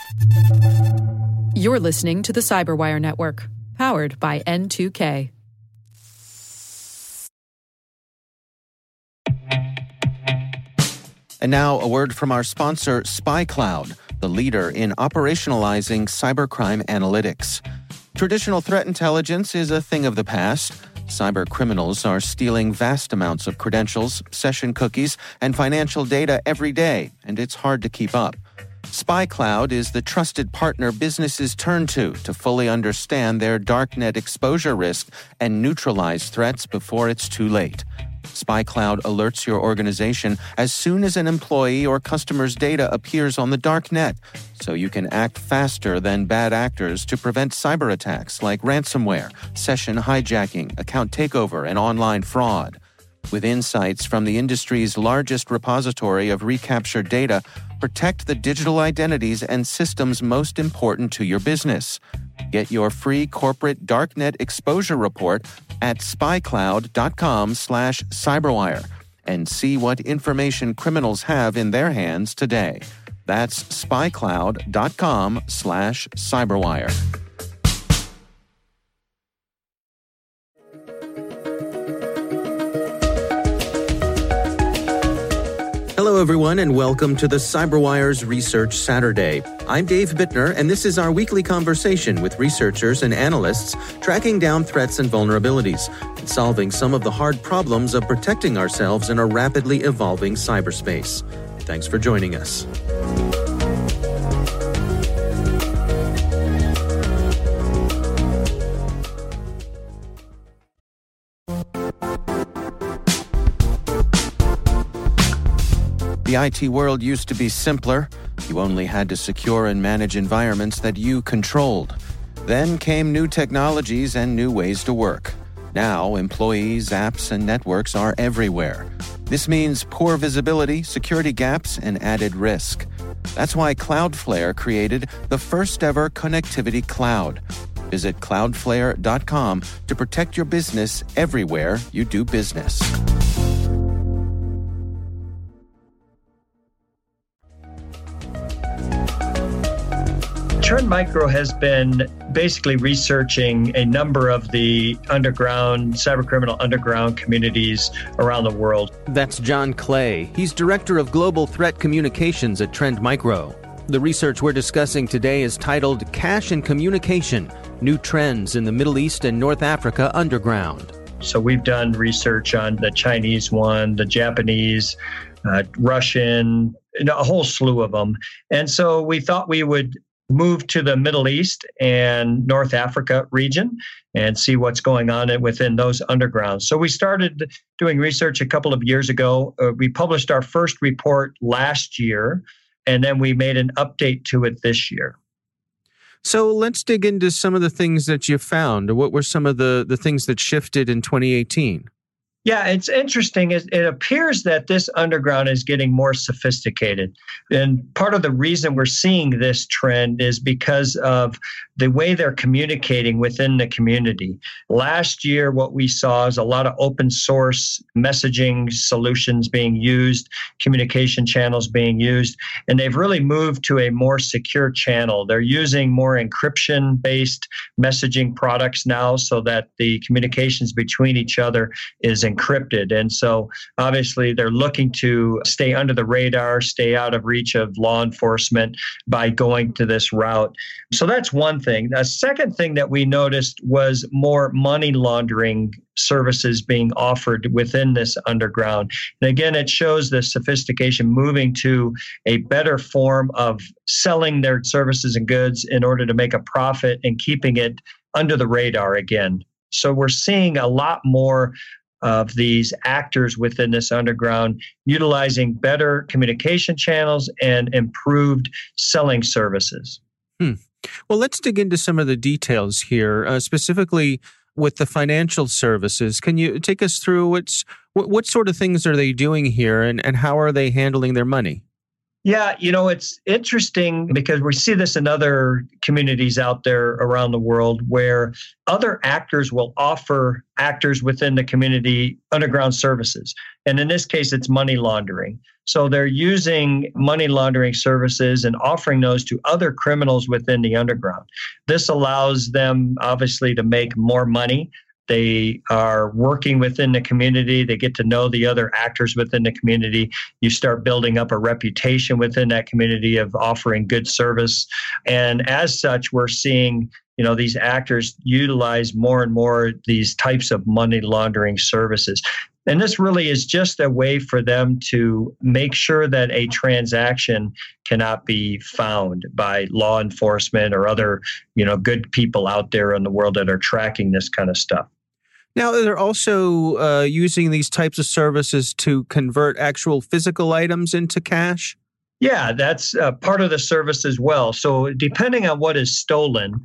You're listening to the Cyberwire Network, powered by N2K. And now a word from our sponsor, SpyCloud, the leader in operationalizing cybercrime analytics. Traditional threat intelligence is a thing of the past. Cyber criminals are stealing vast amounts of credentials, session cookies, and financial data every day, and it's hard to keep up. SpyCloud is the trusted partner businesses turn to fully understand their darknet exposure risk and neutralize threats before it's too late. SpyCloud alerts your organization as soon as an employee or customer's data appears on the darknet, so you can act faster than bad actors to prevent cyber attacks like ransomware, session hijacking, account takeover, and online fraud. With insights from the industry's largest repository of recaptured data, protect the digital identities and systems most important to your business. Get your free corporate darknet exposure report at spycloud.com/cyberwire and see what information criminals have in their hands today. That's spycloud.com/cyberwire. Hello, everyone, and welcome to the CyberWire's Research Saturday. I'm Dave Bittner, and this is our weekly conversation with researchers and analysts tracking down threats and vulnerabilities and solving some of the hard problems of protecting ourselves in a rapidly evolving cyberspace. Thanks for joining us. The IT world used to be simpler. You only had to secure and manage environments that you controlled. Then came new technologies and new ways to work. Now, employees, apps, and networks are everywhere. This means poor visibility, security gaps, and added risk. That's why Cloudflare created the first-ever connectivity cloud. Visit cloudflare.com to protect your business everywhere you do business. Trend Micro has been basically researching a number of the cybercriminal underground communities around the world. That's John Clay. He's Director of Global Threat Communications at Trend Micro. The research we're discussing today is titled Cache and Communication, New Trends in the Middle East and North Africa Underground. So we've done research on the Chinese one, the Japanese, Russian, a whole slew of them. And so we thought we would move to the Middle East and North Africa region and see what's going on within those undergrounds. So we started doing research a couple of years ago. We published our first report last year, and then we made an update to it this year. So let's dig into some of the things that you found. What were some of the things that shifted in 2018? Yeah, it's interesting. It appears that this underground is getting more sophisticated. And part of the reason we're seeing this trend is because of the way they're communicating within the community. Last year, what we saw is a lot of open source messaging solutions being used, communication channels being used, and they've really moved to a more secure channel. They're using more encryption-based messaging products now so that the communications between each other is encrypted. And so obviously they're looking to stay under the radar, stay out of reach of law enforcement by going to this route. So that's one thing. A second thing that we noticed was more money laundering services being offered within this underground. And again, it shows the sophistication moving to a better form of selling their services and goods in order to make a profit and keeping it under the radar again. So we're seeing a lot more of these actors within this underground utilizing better communication channels and improved selling services. Well, let's dig into some of the details here, specifically with the financial services. Can you take us through what sort of things are they doing here and how are they handling their money? Yeah, it's interesting because we see this in other communities out there around the world where other actors will offer actors within the community underground services. And in this case, it's money laundering. So they're using money laundering services and offering those to other criminals within the underground. This allows them, obviously, to make more money. They are working within the community. They get to know the other actors within the community. You start building up a reputation within that community of offering good service. And as such, we're seeing these actors utilize more and more these types of money laundering services. And this really is just a way for them to make sure that a transaction cannot be found by law enforcement or other, good people out there in the world that are tracking this kind of stuff. Now, they're also using these types of services to convert actual physical items into cash? Yeah, that's part of the service as well. So depending on what is stolen,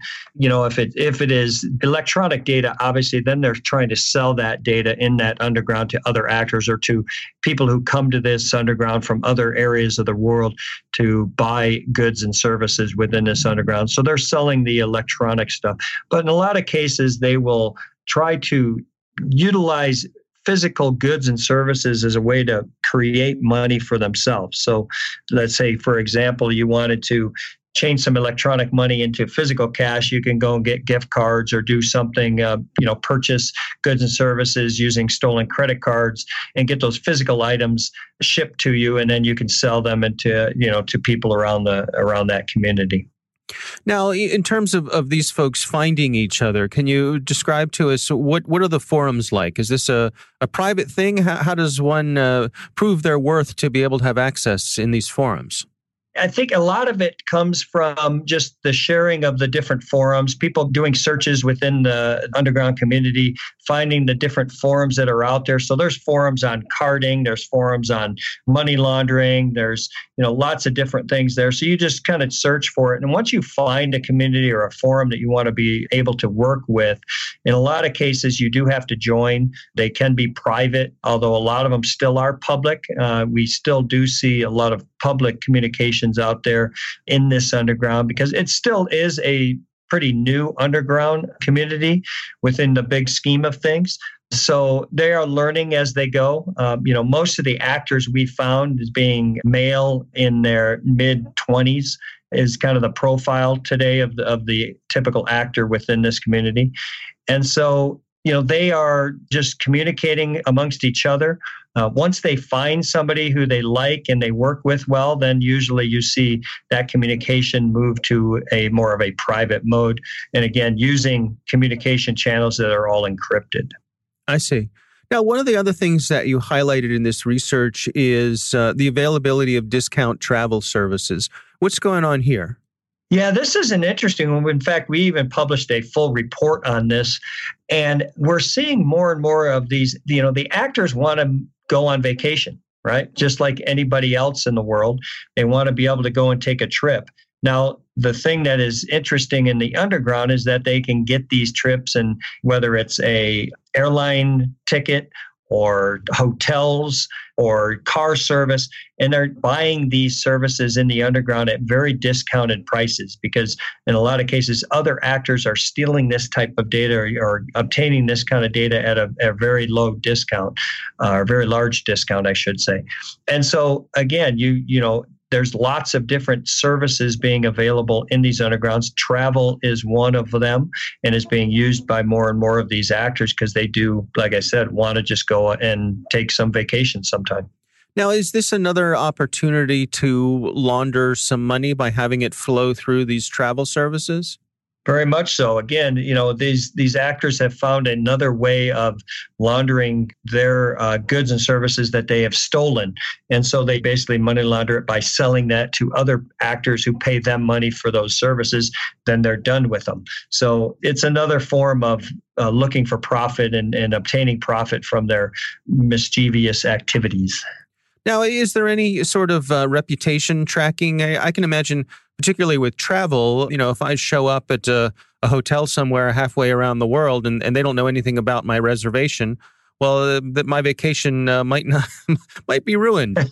if it is electronic data, obviously, then they're trying to sell that data in that underground to other actors or to people who come to this underground from other areas of the world to buy goods and services within this underground. So they're selling the electronic stuff. But in a lot of cases, they will try to utilize physical goods and services as a way to create money for themselves. So let's say, for example, you wanted to change some electronic money into physical cash. You can go and get gift cards or do something, purchase goods and services using stolen credit cards and get those physical items shipped to you. And then you can sell them into, to people around that community. Now, in terms of these folks finding each other, can you describe to us what are the forums like? Is this a private thing? How does one prove their worth to be able to have access in these forums? I think a lot of it comes from just the sharing of the different forums, people doing searches within the underground community, finding the different forums that are out there. So there's forums on carding, there's forums on money laundering, there's lots of different things there. So you just kind of search for it. And once you find a community or a forum that you want to be able to work with, in a lot of cases, you do have to join. They can be private, although a lot of them still are public. We still do see a lot of public communications out there in this underground because it still is a pretty new underground community within the big scheme of things. So they are learning as they go. Most of the actors we found as being male in their mid-20s is kind of the profile today of the typical actor within this community. And so, they are just communicating amongst each other. Once they find somebody who they like and they work with well, then usually you see that communication move to a more of a private mode. And again, using communication channels that are all encrypted. I see. Now, one of the other things that you highlighted in this research is the availability of discount travel services. What's going on here? Yeah, this is an interesting one. In fact, we even published a full report on this. And we're seeing more and more of these, the actors want to go on vacation, right? Just like anybody else in the world. They want to be able to go and take a trip. Now, the thing that is interesting in the underground is that they can get these trips, and whether it's a airline ticket or hotels or car service, and they're buying these services in the underground at very discounted prices because in a lot of cases, other actors are stealing this type of data or obtaining this kind of data at a very low discount, or very large discount, I should say. And so again, there's lots of different services being available in these undergrounds. Travel is one of them and is being used by more and more of these actors because they do, like I said, want to just go and take some vacation sometime. Now, is this another opportunity to launder some money by having it flow through these travel services? Very much so. Again, these actors have found another way of laundering their goods and services that they have stolen. And so they basically money launder it by selling that to other actors who pay them money for those services. Then they're done with them. So it's another form of looking for profit and obtaining profit from their mischievous activities. Now, is there any sort of reputation tracking? I can imagine, particularly with travel, if I show up at a hotel somewhere halfway around the world and they don't know anything about my reservation, well, that my vacation might be ruined.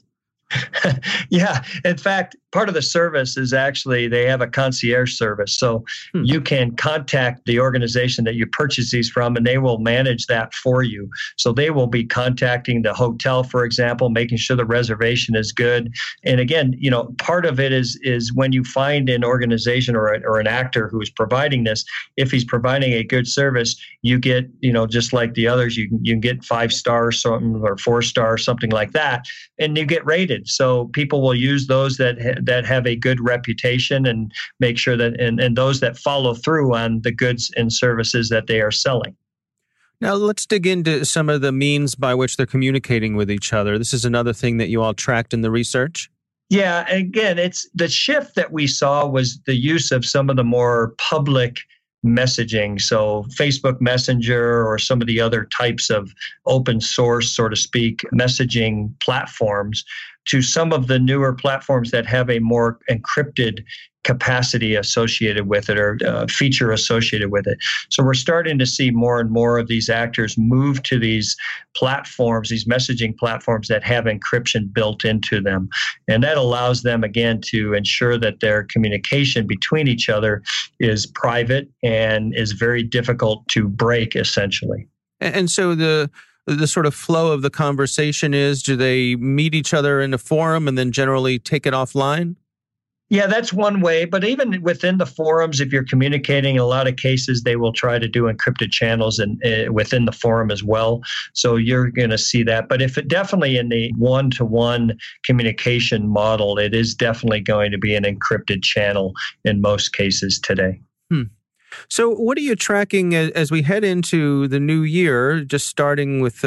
Yeah. In fact, part of the service is actually they have a concierge service. So you can contact the organization that you purchase these from, and they will manage that for you. So they will be contacting the hotel, for example, making sure the reservation is good. And again, part of it is when you find an organization or an actor who is providing this, if he's providing a good service, you get, just like the others, you can get 5-star something or 4-star, something like that, and you get rated. So people will use those that have a good reputation and make sure that and those that follow through on the goods and services that they are selling. Now, let's dig into some of the means by which they're communicating with each other. This is another thing that you all tracked in the research. Yeah, again, it's the shift that we saw was the use of some of the more public messaging. So Facebook Messenger or some of the other types of open source, so to speak, messaging platforms to some of the newer platforms that have a more encrypted capacity associated with it or feature associated with it. So we're starting to see more and more of these actors move to these platforms, these messaging platforms that have encryption built into them. And that allows them, again, to ensure that their communication between each other is private and is very difficult to break, essentially. And so the sort of flow of the conversation is, do they meet each other in a forum and then generally take it offline? Yeah, that's one way. But even within the forums, if you're communicating, in a lot of cases, they will try to do encrypted channels and within the forum as well. So you're going to see that. But if it definitely in the one-to-one communication model, it is definitely going to be an encrypted channel in most cases today. So what are you tracking as we head into the new year, just starting with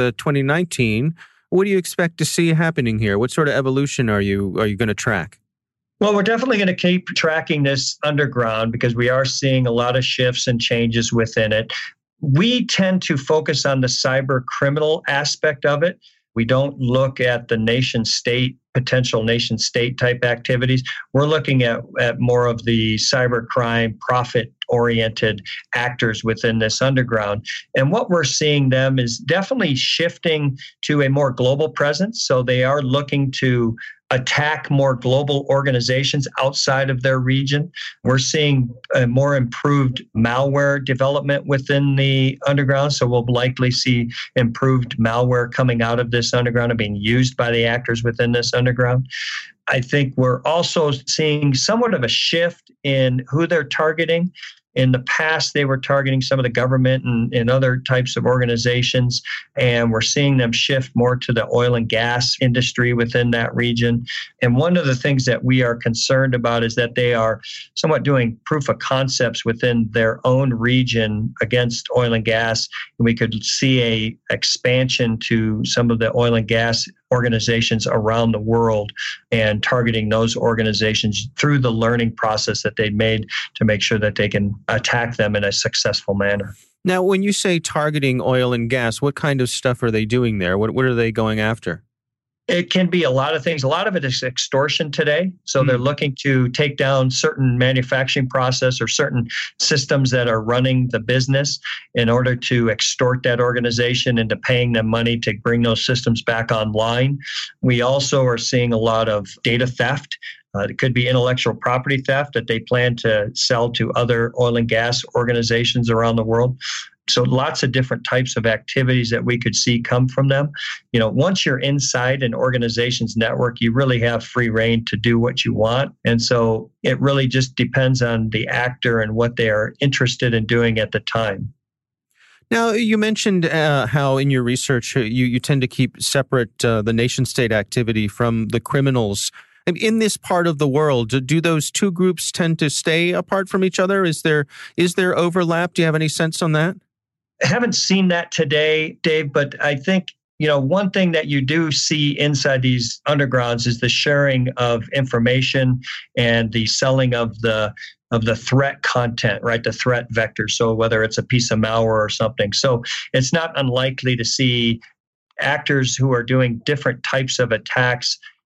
2019? What do you expect to see happening here? What sort of evolution are you going to track? Well, we're definitely going to keep tracking this underground because we are seeing a lot of shifts and changes within it. We tend to focus on the cyber criminal aspect of it. We don't look at the nation state, potential nation state type activities. We're looking at more of the cybercrime profit oriented actors within this underground. And what we're seeing them is definitely shifting to a more global presence. So they are looking to attack more global organizations outside of their region. We're seeing a more improved malware development within the underground. So we'll likely see improved malware coming out of this underground and being used by the actors within this underground. I think we're also seeing somewhat of a shift in who they're targeting. In the past, they were targeting some of the government and other types of organizations, and we're seeing them shift more to the oil and gas industry within that region. And one of the things that we are concerned about is that they are somewhat doing proof of concepts within their own region against oil and gas. And we could see a expansion to some of the oil and gas organizations around the world and targeting those organizations through the learning process that they made to make sure that they can attack them in a successful manner. Now, when you say targeting oil and gas, what kind of stuff are they doing there? What are they going after? It can be a lot of things. A lot of it is extortion today. So they're looking to take down certain manufacturing process or certain systems that are running the business in order to extort that organization into paying them money to bring those systems back online. We also are seeing a lot of data theft. It could be intellectual property theft that they plan to sell to other oil and gas organizations around the world. So lots of different types of activities that we could see come from them. Once you're inside an organization's network, you really have free reign to do what you want. And so it really just depends on the actor and what they are interested in doing at the time. Now, you mentioned how in your research, you tend to keep separate the nation-state activity from the criminals. In this part of the world, do those two groups tend to stay apart from each other? Is there overlap? Do you have any sense on that? I haven't seen that today, Dave, but I think, one thing that you do see inside these undergrounds is the sharing of information and the selling of the threat content, right? The threat vector. So whether it's a piece of malware or something. So it's not unlikely to see actors who are doing different types of attacks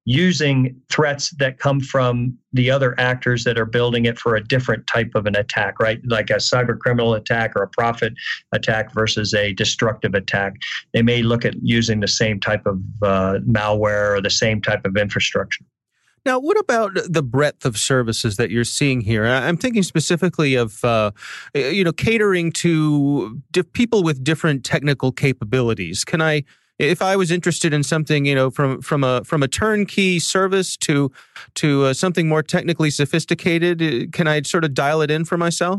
using threats that come from the other actors that are building it for a different type of an attack, right? Like a cyber criminal attack or a profit attack versus a destructive attack. They may look at using the same type of malware or the same type of infrastructure. Now, what about the breadth of services that you're seeing here? I'm thinking specifically of, catering to people with different technical capabilities. If I was interested in something, from a turnkey service to something more technically sophisticated, can I sort of dial it in for myself?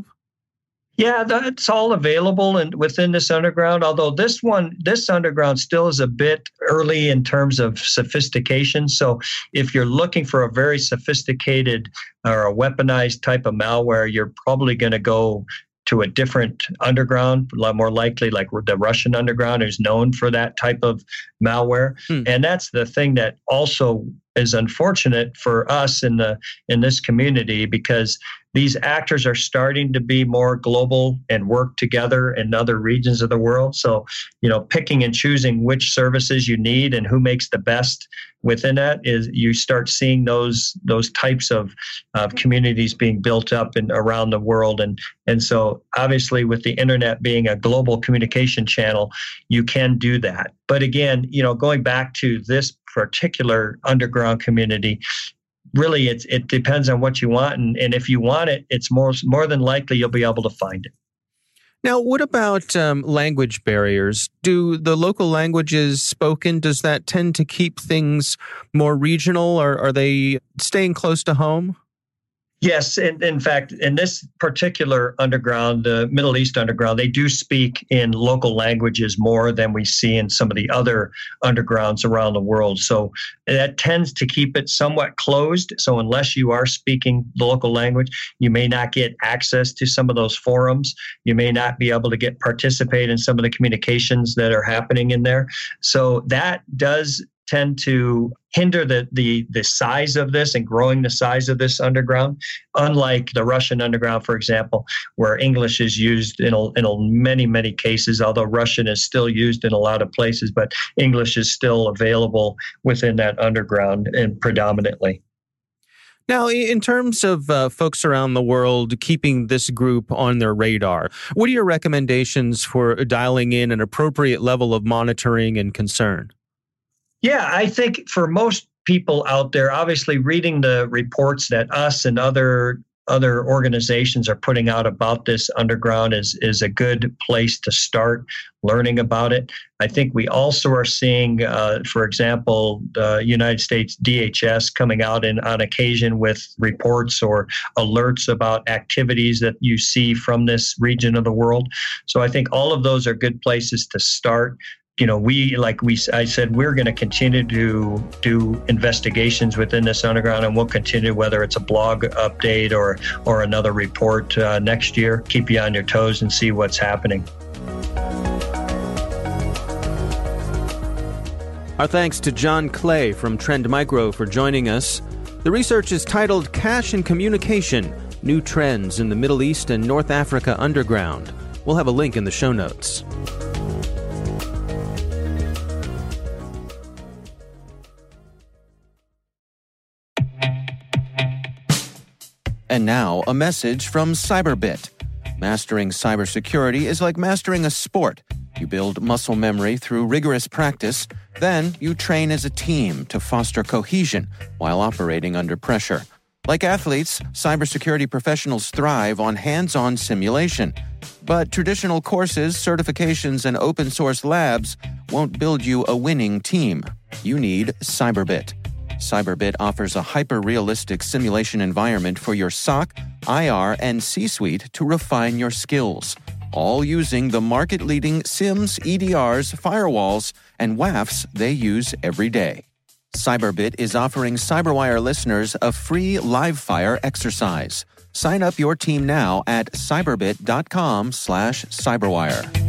Yeah, that's all available and within this underground. Although this underground still is a bit early in terms of sophistication. So if you're looking for a very sophisticated or a weaponized type of malware, you're probably going to go to a different underground, a lot more likely like the Russian underground is known for that type of malware. And that's the thing that also is unfortunate for us in this community, because these actors are starting to be more global and work together in other regions of the world. So, picking and choosing which services you need and who makes the best within that is you start seeing those types of communities being built up around the world. And so obviously with the internet being a global communication channel, you can do that. But again, going back to this particular underground community, really it depends on what you want. And if you want it, it's more than likely you'll be able to find it. Now, what about language barriers? Do the local languages spoken, does that tend to keep things more regional, or are they staying close to home? Yes, in fact, in this particular underground, the Middle East underground, they do speak in local languages more than we see in some of the other undergrounds around the world. So that tends to keep it somewhat closed. So unless you are speaking the local language, you may not get access to some of those forums. You may not be able to participate in some of the communications that are happening in there. So that does tend to hinder the size of this and growing the size of this underground, unlike the Russian underground, for example, where English is used in many cases, although Russian is still used in a lot of places, but English is still available within that underground and predominantly. Now, in terms of folks around the world keeping this group on their radar, what are your recommendations for dialing in an appropriate level of monitoring and concern? Yeah, I think for most people out there, obviously reading the reports that us and other organizations are putting out about this underground is a good place to start learning about it. I think we also are seeing, for example, the United States DHS coming out on occasion with reports or alerts about activities that you see from this region of the world. So I think all of those are good places to start. I said, we're going to continue to do investigations within this underground, and we'll continue whether it's a blog update or another report next year. Keep you on your toes and see what's happening. Our thanks to John Clay from Trend Micro for joining us. The research is titled Cache and Communication, New Trends in the Middle East and North Africa Underground. We'll have a link in the show notes. And now, a message from Cyberbit. Mastering cybersecurity is like mastering a sport. You build muscle memory through rigorous practice, then you train as a team to foster cohesion while operating under pressure. Like athletes, cybersecurity professionals thrive on hands-on simulation. But traditional courses, certifications, and open-source labs won't build you a winning team. You need Cyberbit. Cyberbit offers a hyper-realistic simulation environment for your SOC, IR, and C-suite to refine your skills, all using the market-leading SIMs, EDRs, firewalls, and WAFs they use every day. Cyberbit is offering CyberWire listeners a free live-fire exercise. Sign up your team now at cyberbit.com/cyberwire.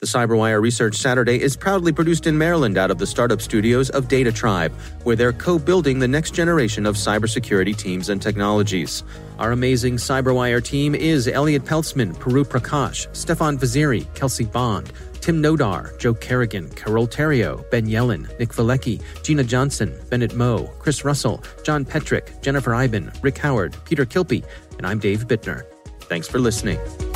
The CyberWire Research Saturday is proudly produced in Maryland out of the startup studios of Data Tribe, where they're co-building the next generation of cybersecurity teams and technologies. Our amazing CyberWire team is Elliot Peltzman, Puru Prakash, Stefan Vaziri, Kelsey Bond, Tim Nodar, Joe Kerrigan, Carol Terrio, Ben Yellen, Nick Valecki, Gina Johnson, Bennett Moe, Chris Russell, John Petrick, Jennifer Iben, Rick Howard, Peter Kilpie, and I'm Dave Bittner. Thanks for listening.